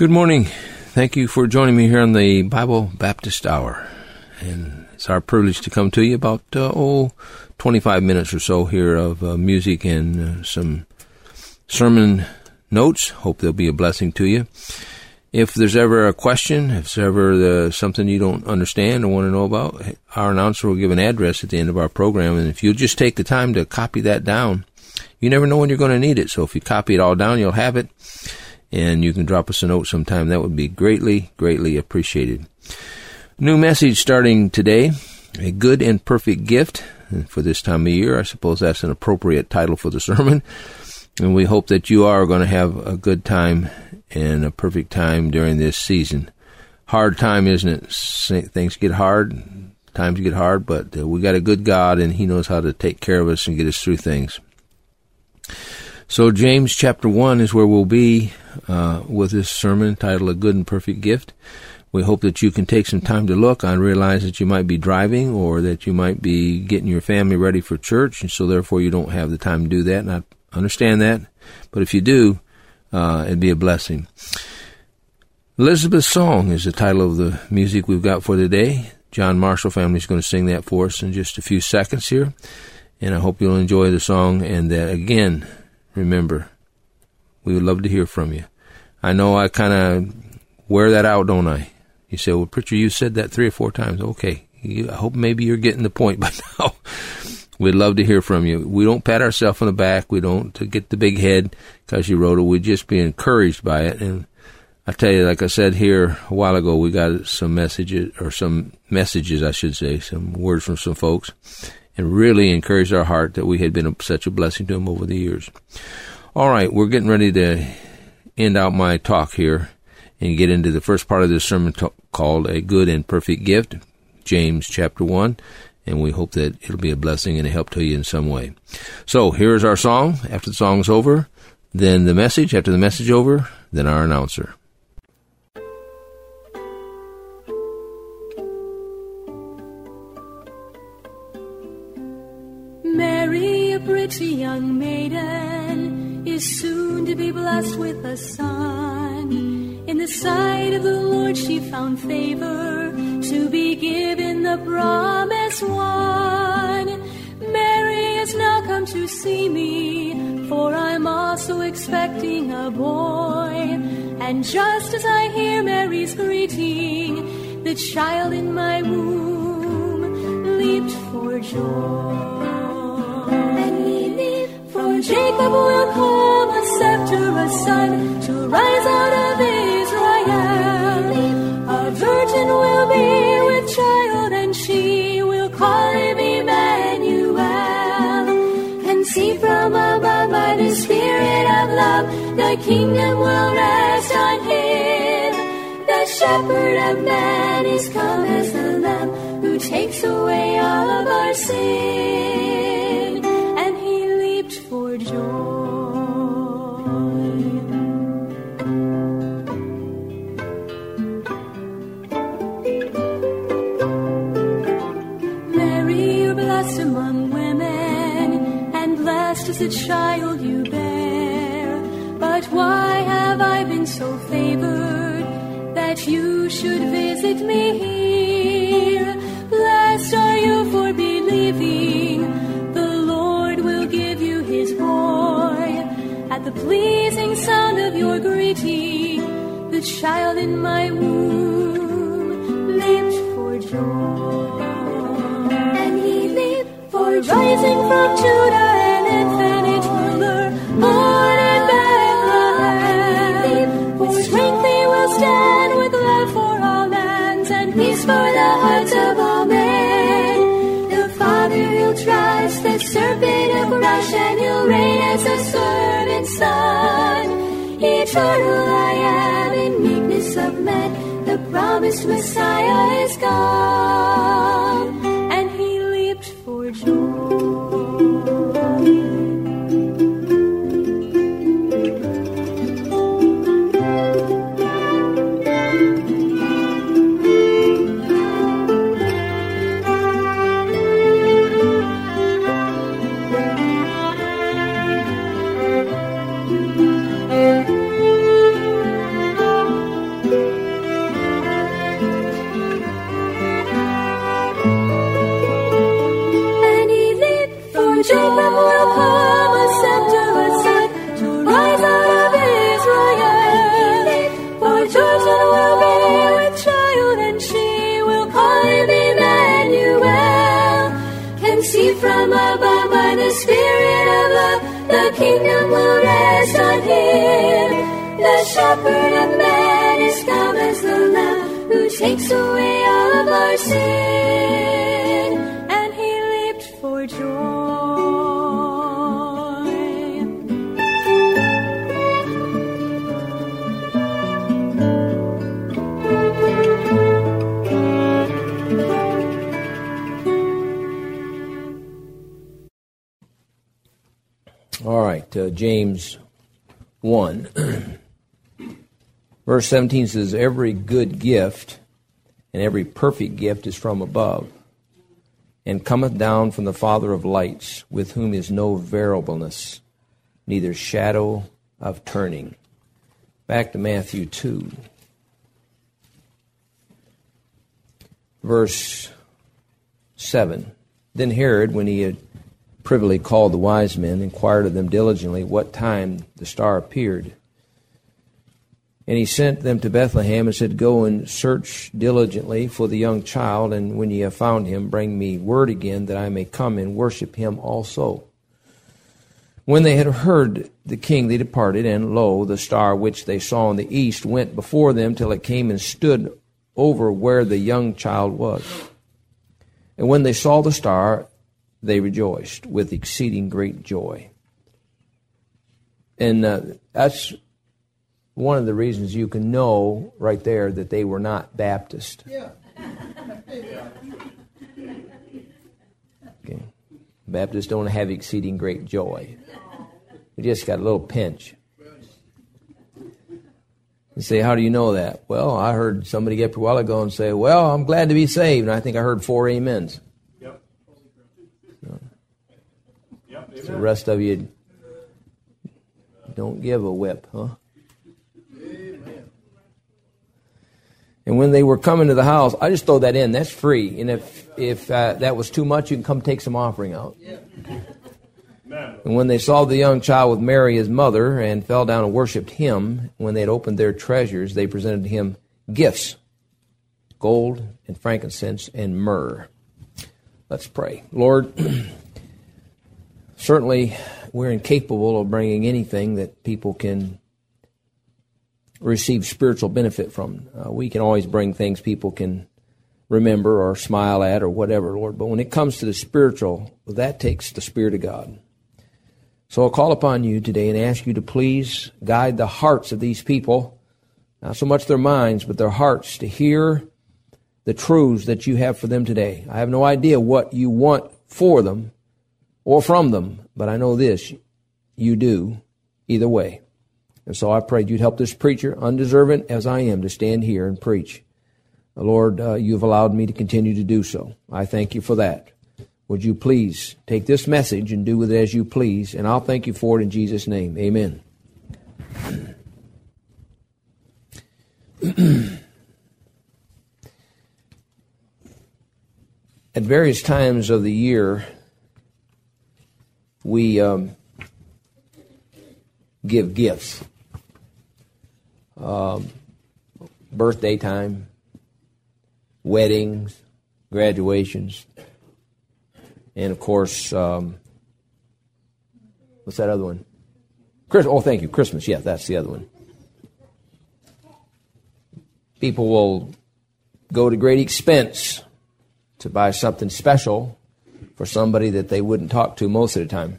Good morning. Thank you for joining me here on the Bible Baptist Hour. And it's our privilege to come to you about, 25 minutes or so here of music and some sermon notes. Hope they'll be a blessing to you. If there's ever a question, if there's ever something you don't understand or want to know about, our announcer will give an address at the end of our program. And if you'll just take the time to copy that down, you never know when you're going to need it. So if you copy it all down, you'll have it. And you can drop us a note sometime. That would be greatly, greatly appreciated. New message starting today, a good and perfect gift. And for this time of year, I suppose that's an appropriate title for the sermon. And we hope that you are going to have a good time and a perfect time during this season. Hard time, isn't it? Things get hard, times get hard, but we got a good God, and He knows how to take care of us and get us through things. So James chapter 1 is where we'll be with this sermon titled A Good and Perfect Gift. We hope that you can take some time to look. I realize that you might be driving or that you might be getting your family ready for church, and so therefore you don't have the time to do that, and I understand that. But if you do, it'd be a blessing. Elizabeth's Song is the title of the music we've got for today. John Marshall family is going to sing that for us in just a few seconds here, and I hope you'll enjoy the song, and that again, remember, we would love to hear from you. I know I kind of wear that out, don't I? You say, well, preacher, you said that 3 or 4 times. Okay, I hope maybe you're getting the point by now. We'd love to hear from you. We don't pat ourselves on the back. We don't get the big head because you wrote it. We just be encouraged by it. And I tell you, like I said here a while ago, we got some messages, some words from some folks, and really encouraged our heart that we had been such a blessing to them over the years. All right, we're getting ready to end out my talk here and get into the first part of this sermon called A Good and Perfect Gift, James chapter 1, and we hope that it'll be a blessing and a help to you in some way. So here's our song. After the song's over, then the message. After the message over, then our announcer. Mary, a pretty young maiden, is soon to be blessed with a son. In the sight of the Lord she found favor to be given the promised one. Mary has now come to see me, for I'm also expecting a boy. And just as I hear Mary's greeting, the child in my womb leaped for joy. For Jacob will come a scepter, a son, to rise out of Israel. A virgin will be with child, and she will call him Emmanuel. Conceived from above by the Spirit of love, the kingdom will rest on him. The shepherd of men is come as the Lamb who takes away all of our sin. For joy. Mary, you're blessed among women, and blessed is the child you bear. But why have I been so favored that you should visit me here? Blessed are you for believing. At the pleasing sound of your greeting, the child in my womb leaped for joy. And he leaped for rising from Judah, an infinite ruler, born in Bethlehem. For strength he will stand with love for all lands, and peace for the hearts of all men. The Father he'll trust, the serpent he'll crush, and he'll reign as a servant son. Eternal I am in meekness of men, the promised Messiah is come, and he leaped for joy. Shepherd of men is come as the Lamb who takes away all of our sin, and he leaped for joy. All right, James 1. Verse 17 says, every good gift and every perfect gift is from above, and cometh down from the Father of lights, with whom is no variableness, neither shadow of turning. Back to Matthew 2. Verse 7. Then Herod, when he had privily called the wise men, inquired of them diligently what time the star appeared. And he sent them to Bethlehem and said, go and search diligently for the young child, and when ye have found him, bring me word again that I may come and worship him also. When they had heard the king, they departed, and lo, the star which they saw in the east went before them till it came and stood over where the young child was. And when they saw the star, they rejoiced with exceeding great joy. And that's one of the reasons you can know right there that they were not Baptist. Yeah. Okay. Baptists don't have exceeding great joy. We just got a little pinch. You say, how do you know that? Well, I heard somebody get up a while ago and say, well, I'm glad to be saved. And I think I heard 4 amens. So the rest of you don't give a whip, huh? Amen. And when they were coming to the house, I just throw that in. That's free. And if that was too much, you can come take some offering out. Yeah. And when they saw the young child with Mary, his mother, and fell down and worshipped him, when they had opened their treasures, they presented him gifts, gold and frankincense and myrrh. Let's pray. Lord, certainly, we're incapable of bringing anything that people can receive spiritual benefit from. We can always bring things people can remember or smile at or whatever, Lord. But when it comes to the spiritual, that takes the Spirit of God. So I'll call upon you today and ask you to please guide the hearts of these people, not so much their minds, but their hearts, to hear the truths that you have for them today. I have no idea what you want for them or from them, but I know this, you do, either way. And so I prayed you'd help this preacher, undeserving as I am, to stand here and preach. Lord, you've allowed me to continue to do so. I thank you for that. Would you please take this message and do with it as you please, and I'll thank you for it in Jesus' name. Amen. At various times of the year, we give gifts. Birthday time, weddings, graduations, and of course, what's that other one? Thank you, Christmas. Yeah, that's the other one. People will go to great expense to buy something special for somebody that they wouldn't talk to most of the time.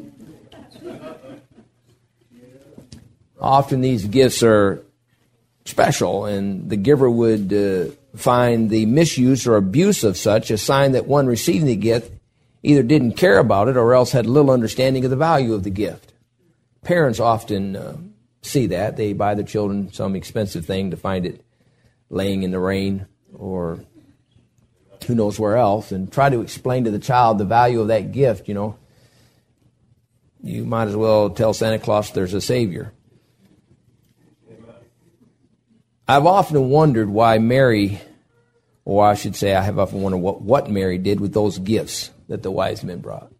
Often these gifts are special, and the giver would find the misuse or abuse of such a sign that one receiving the gift either didn't care about it or else had little understanding of the value of the gift. Parents often see that. They buy their children some expensive thing to find it laying in the rain or who knows where else, and try to explain to the child the value of that gift. You know, you might as well tell Santa Claus there's a Savior. I've often wondered why Mary, or I should say I have often wondered what Mary did with those gifts that the wise men brought.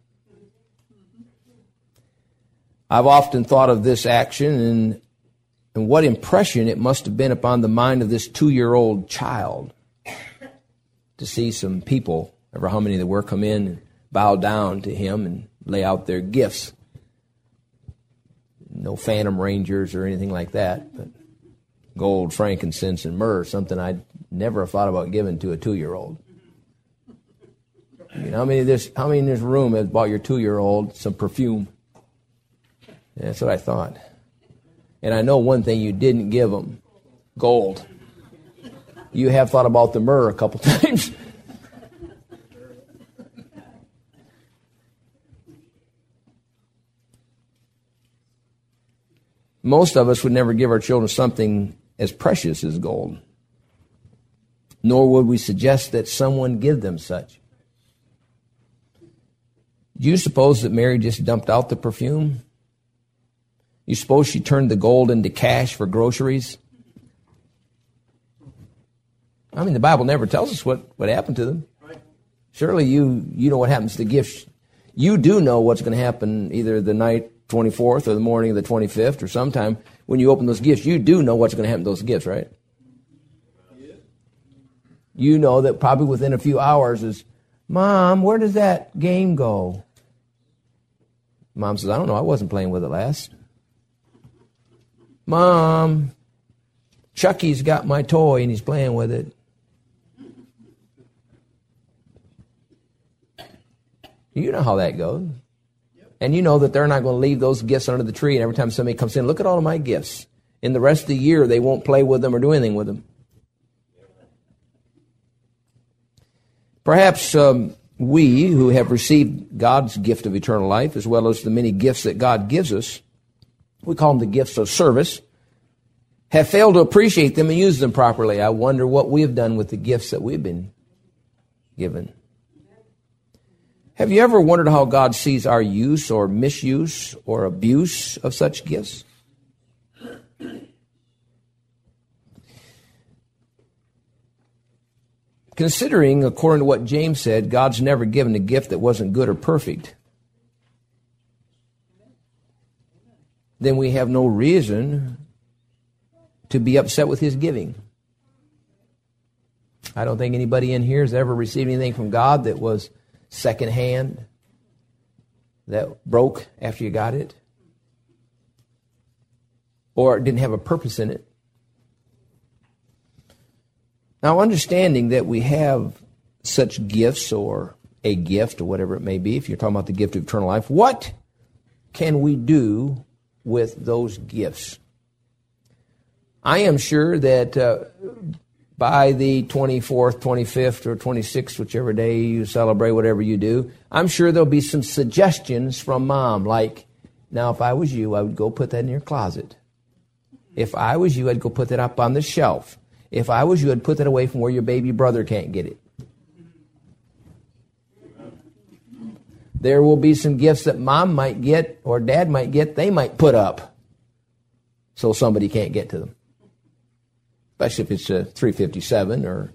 I've often thought of this action and what impression it must have been upon the mind of this 2-year-old child to see some people, ever how many there were, come in and bow down to him and lay out their gifts. No Phantom Rangers or anything like that, but Gold, frankincense, and myrrh, something I'd never have thought about giving to a 2-year-old. You know, how many in this room has bought your 2-year-old some perfume? Yeah, that's what I thought. And I know one thing you didn't give them: gold. You have thought about the myrrh a couple times. Most of us would never give our children something as precious as gold, nor would we suggest that someone give them such. Do you suppose that Mary just dumped out the perfume? You suppose she turned the gold into cash for groceries? I mean, the Bible never tells us what happened to them. Surely you know what happens to gifts. You do know what's going to happen either the night 24th or the morning of the 25th or sometime when you open those gifts. You do know what's going to happen to those gifts, right? You know that probably within a few hours is, Mom, where does that game go? Mom says, I don't know. I wasn't playing with it last. Mom, Chucky's got my toy and he's playing with it. You know how that goes. And you know that they're not going to leave those gifts under the tree. And every time somebody comes in, look at all of my gifts. In the rest of the year, they won't play with them or do anything with them. Perhaps we who have received God's gift of eternal life, as well as the many gifts that God gives us, we call them the gifts of service, have failed to appreciate them and use them properly. I wonder what we have done with the gifts that we've been given. Have you ever wondered how God sees our use or misuse or abuse of such gifts? Considering, according to what James said, God's never given a gift that wasn't good or perfect, then we have no reason to be upset with his giving. I don't think anybody in here has ever received anything from God that was secondhand, that broke after you got it, or it didn't have a purpose in it. Now, understanding that we have such gifts, or a gift, or whatever it may be, if you're talking about the gift of eternal life, what can we do with those gifts? I am sure that by the 24th, 25th, or 26th, whichever day you celebrate, whatever you do, I'm sure there'll be some suggestions from Mom, like, now, if I was you, I would go put that in your closet. If I was you, I'd go put that up on the shelf. If I was you, I'd put that away from where your baby brother can't get it. There will be some gifts that Mom might get or Dad might get, they might put up so somebody can't get to them. Especially if it's a 357 or...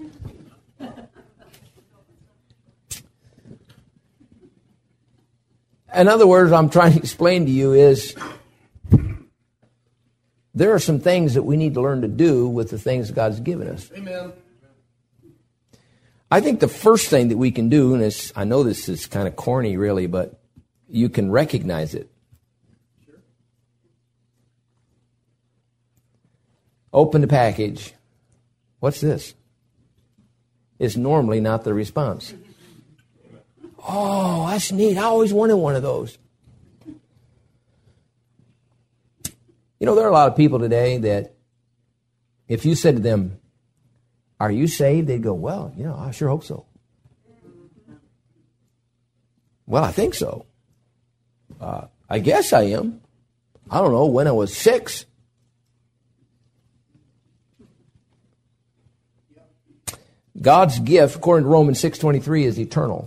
In other words, I'm trying to explain to you is there are some things that we need to learn to do with the things God's given us. Amen. I think the first thing that we can do, and I know this is kind of corny really, but you can recognize it. Sure. Open the package. What's this? It's normally not the response. Oh, that's neat. I always wanted one of those. You know, there are a lot of people today that if you said to them, are you saved? They'd go, well, you know, I sure hope so. Well, I think so. I guess I am. I don't know, when I was 6. God's gift, according to Romans 6:23, is eternal.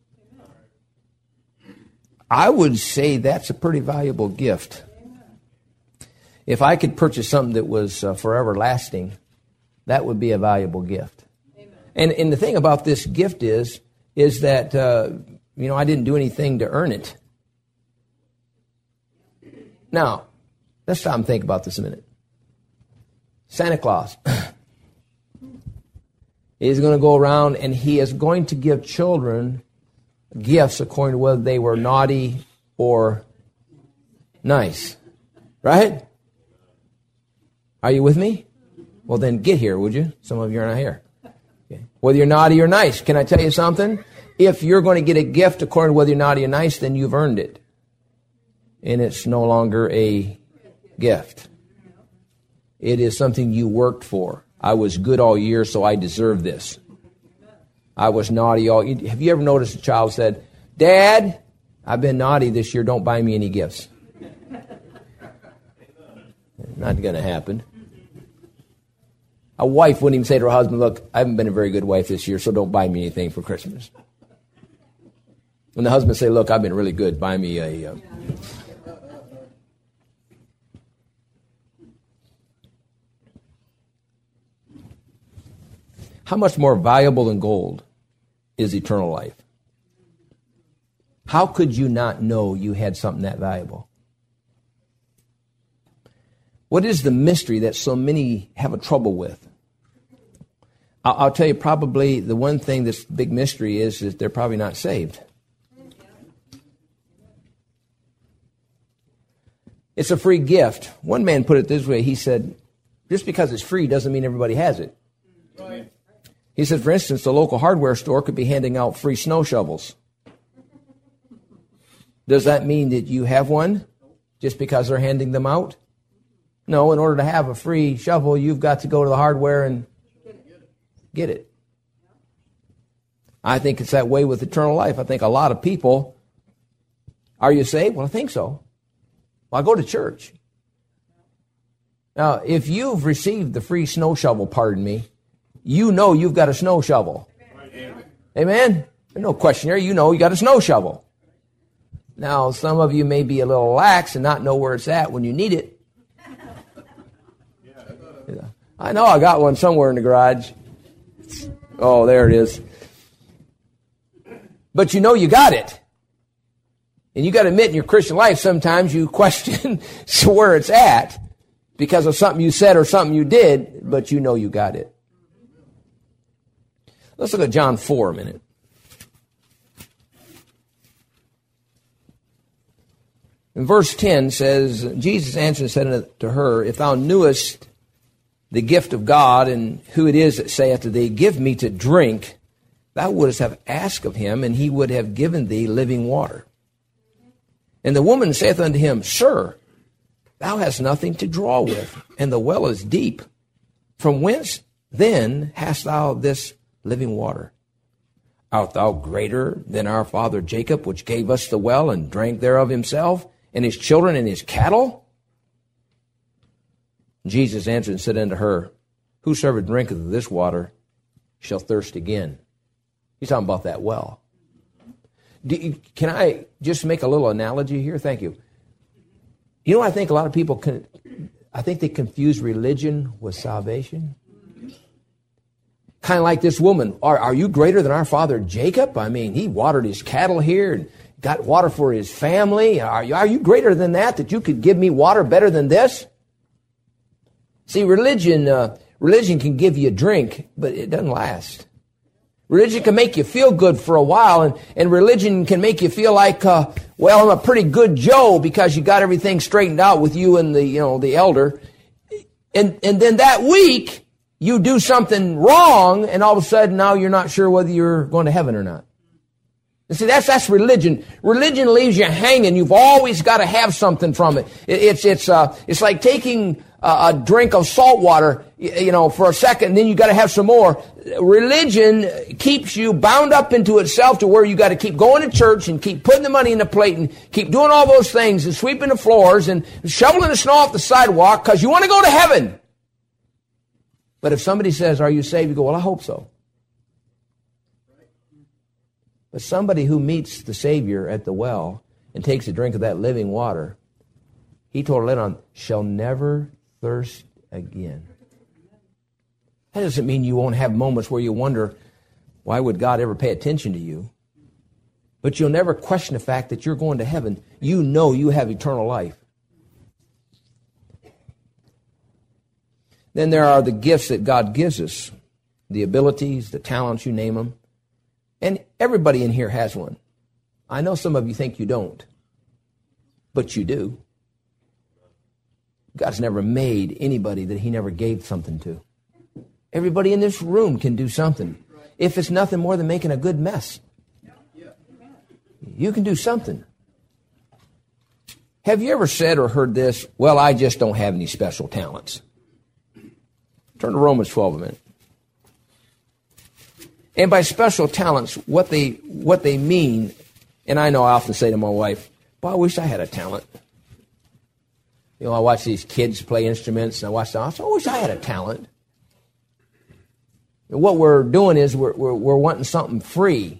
I would say that's a pretty valuable gift. If I could purchase something that was forever lasting, that would be a valuable gift. And the thing about this gift is that, you know, I didn't do anything to earn it. Now, let's stop and think about this a minute. Santa Claus is going to go around and he is going to give children gifts according to whether they were naughty or nice. Right? Are you with me? Well, then get here, would you? Some of you are not here. Okay. Whether you're naughty or nice, can I tell you something? If you're going to get a gift according to whether you're naughty or nice, then you've earned it. And it's no longer a gift. It is something you worked for. I was good all year, so I deserve this. I was naughty all year. Have you ever noticed a child said, Dad, I've been naughty this year, don't buy me any gifts? Not going to happen. A wife wouldn't even say to her husband, look, I haven't been a very good wife this year, so don't buy me anything for Christmas. When the husband say, look, I've been really good, buy me a... How much more valuable than gold is eternal life? How could you not know you had something that valuable? What is the mystery that so many have a trouble with? I'll tell you, probably the one thing that's big mystery is that they're probably not saved. It's a free gift. One man put it this way. He said, just because it's free doesn't mean everybody has it. Right. He said, for instance, the local hardware store could be handing out free snow shovels. Does that mean that you have one just because they're handing them out? No, in order to have a free shovel, you've got to go to the hardware and get it. I think it's that way with eternal life. I think a lot of people, are you saved? Well, I think so. Well, I go to church. Now, if you've received the free snow shovel, pardon me, you know you've got a snow shovel. Amen? There's no question there. You know you got a snow shovel. Now, some of you may be a little lax and not know where it's at when you need it. I know I got one somewhere in the garage. Oh, there it is. But you know you got it. And you got to admit in your Christian life, sometimes you question where it's at because of something you said or something you did, but you know you got it. Let's look at John 4 a minute. In verse 10 says, Jesus answered and said to her, if thou knewest the gift of God and who it is that saith to thee, give me to drink, thou wouldst have asked of him, and he would have given thee living water. And the woman saith unto him, Sir, thou hast nothing to draw with, and the well is deep. From whence then hast thou this living water? Art thou greater than our father Jacob, which gave us the well and drank thereof himself, and his children and his cattle? Jesus answered and said unto her, whosoever drinketh of this water shall thirst again. He's talking about that well. Can I just make a little analogy here? Thank you. You know, I think a lot of people they confuse religion with salvation. Kind of like this woman. Are you greater than our father Jacob? I mean, he watered his cattle here and got water for his family. Are you greater than that you could give me water better than this? See, religion can give you a drink, but it doesn't last. Religion can make you feel good for a while, and religion can make you feel like, well, I'm a pretty good Joe because you got everything straightened out with you and the elder. And then that week, you do something wrong, and all of a sudden now you're not sure whether you're going to heaven or not. You see, that's religion. Religion leaves you hanging. You've always got to have something from it. It's like taking a drink of salt water, for a second, and then you got to have some more. Religion keeps you bound up into itself to where you got to keep going to church and keep putting the money in the plate and keep doing all those things and sweeping the floors and shoveling the snow off the sidewalk because you want to go to heaven. But if somebody says, are you saved? You go, well, I hope so. But somebody who meets the Savior at the well and takes a drink of that living water, he told her later on, shall never thirst again. That doesn't mean you won't have moments where you wonder, why would God ever pay attention to you? But you'll never question the fact that you're going to heaven. You know you have eternal life. Then there are the gifts that God gives us, the abilities, the talents, you name them. And everybody in here has one. I know some of you think you don't, but you do. God's never made anybody that he never gave something to. Everybody in this room can do something. If it's nothing more than making a good mess, you can do something. Have you ever said or heard this, well, I just don't have any special talents? Turn to Romans 12 a minute. And by special talents, what they mean, and I know I often say to my wife, boy, I wish I had a talent. You know, I watch these kids play instruments, and I watch them. I wish I had a talent. And what we're doing is we're wanting something free.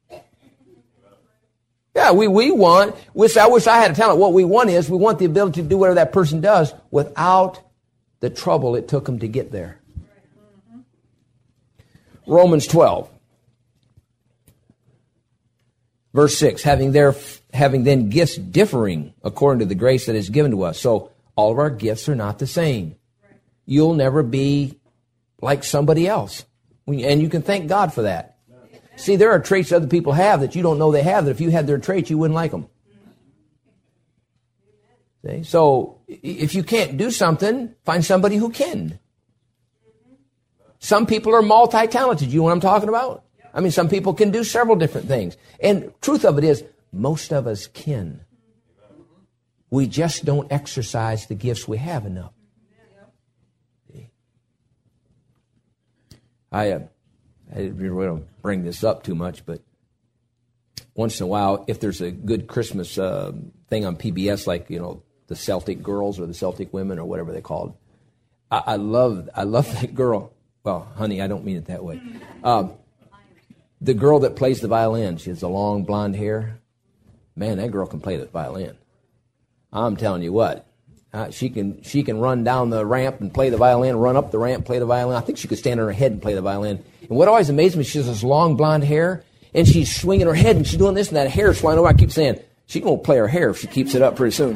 Yeah, we wish I had a talent. What we want is we want the ability to do whatever that person does without the trouble it took them to get there. Romans 12, verse 6, having then gifts differing according to the grace that is given to us. So all of our gifts are not the same. You'll never be like somebody else. And you can thank God for that. See, there are traits other people have that you don't know they have, that if you had their traits, you wouldn't like them. See? So if you can't do something, find somebody who can. Some people are multi-talented. You know what I'm talking about? I mean, some people can do several different things. And truth of it is, most of us can. We just don't exercise the gifts we have enough. I didn't really want to bring this up too much, but once in a while, if there's a good Christmas thing on PBS, like, you know, the Celtic girls or the Celtic women or whatever they're called, I love that girl. Well, honey, I don't mean it that way. The girl that plays the violin, she has the long blonde hair. Man, that girl can play the violin. I'm telling you what. She can run down the ramp and play the violin, run up the ramp, play the violin. I think she could stand on her head and play the violin. And what always amazes me, she has this long blonde hair, and she's swinging her head, and she's doing this, and that hair's flying over. I keep saying, she's going to play her hair if she keeps it up pretty soon.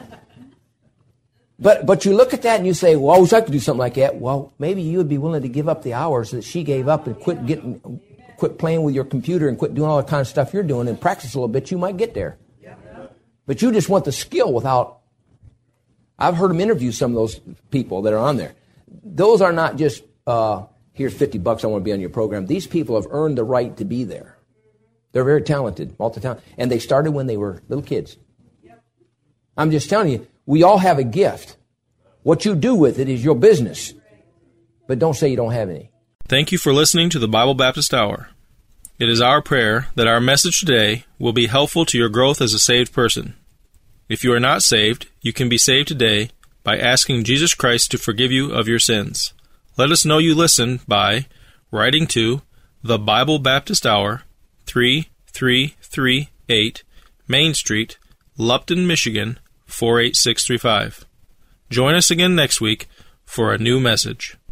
But you look at that and you say, well, I wish I could do something like that. Well, maybe you would be willing to give up the hours that she gave up and quit playing with your computer and quit doing all the kind of stuff you're doing and practice a little bit. You might get there. But you just want the skill without... I've heard them interview some of those people that are on there. Those are not just, here's $50, I want to be on your program. These people have earned the right to be there. They're very talented, multi-talented. And they started when they were little kids. I'm just telling you, we all have a gift. What you do with it is your business. But don't say you don't have any. Thank you for listening to the Bible Baptist Hour. It is our prayer that our message today will be helpful to your growth as a saved person. If you are not saved, you can be saved today by asking Jesus Christ to forgive you of your sins. Let us know you listen by writing to the Bible Baptist Hour, 3338 Main Street, Lupton, Michigan, 48635. Join us again next week for a new message.